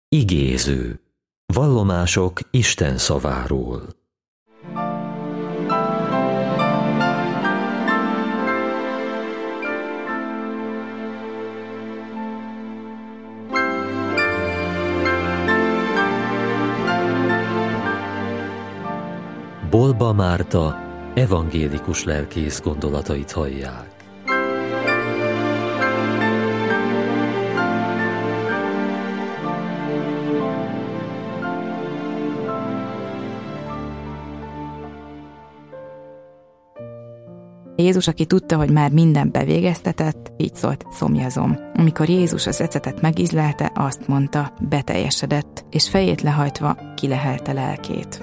Igéző. Vallomások Isten szaváról. Bolba Márta evangélikus lelkész gondolatait hallják. Jézus, aki tudta, hogy már minden bevégeztetett, így szólt: szomjazom. Amikor Jézus az ecetet megízlelte, azt mondta: beteljesedett, és fejét lehajtva kilehelte lelkét.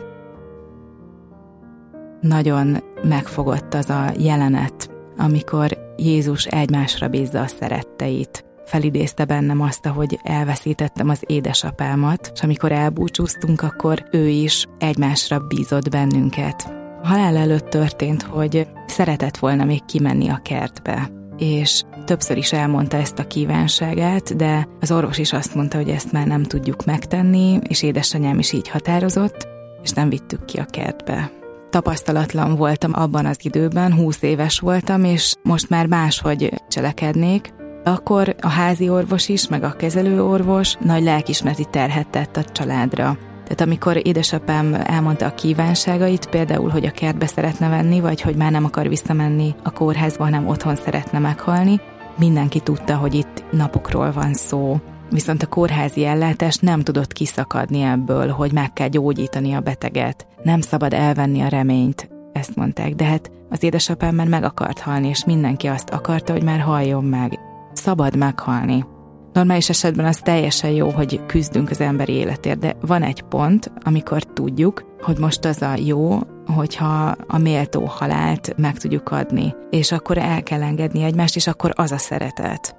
Nagyon megfogott az a jelenet, amikor Jézus egymásra bízza a szeretteit. Felidézte bennem azt, ahogy elveszítettem az édesapámat, és amikor elbúcsúztunk, akkor ő is egymásra bízott bennünket. Halál előtt történt, hogy szeretett volna még kimenni a kertbe, és többször is elmondta ezt a kívánságát, de az orvos is azt mondta, hogy ezt már nem tudjuk megtenni, és édesanyám is így határozott, és nem vittük ki a kertbe. Tapasztalatlan voltam abban az időben, 20 éves voltam, és most már máshogy cselekednék. Akkor a házi orvos is, meg a kezelőorvos nagy lelkiismereti terhet tett a családra. Tehát amikor édesapám elmondta a kívánságait, például, hogy a kertbe szeretne venni, vagy hogy már nem akar visszamenni a kórházba, hanem otthon szeretne meghalni, mindenki tudta, hogy itt napokról van szó. Viszont a kórházi ellátás nem tudott kiszakadni ebből, hogy meg kell gyógyítani a beteget. Nem szabad elvenni a reményt, ezt mondták, de hát az édesapám már meg akart halni, és mindenki azt akarta, hogy már haljon meg. Szabad meghalni. Normális esetben az teljesen jó, hogy küzdünk az emberi életért, de van egy pont, amikor tudjuk, hogy most az a jó, hogyha a méltó halált meg tudjuk adni, és akkor el kell engedni egymást, és akkor az a szeretet.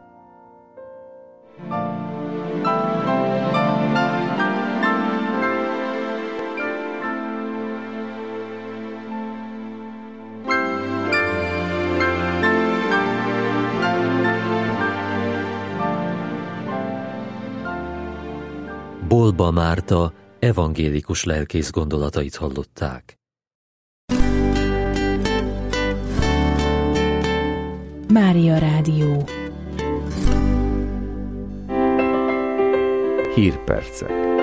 Bolba Márta evangélikus lelkész gondolatait hallották. Mária Rádió. Hírpercek.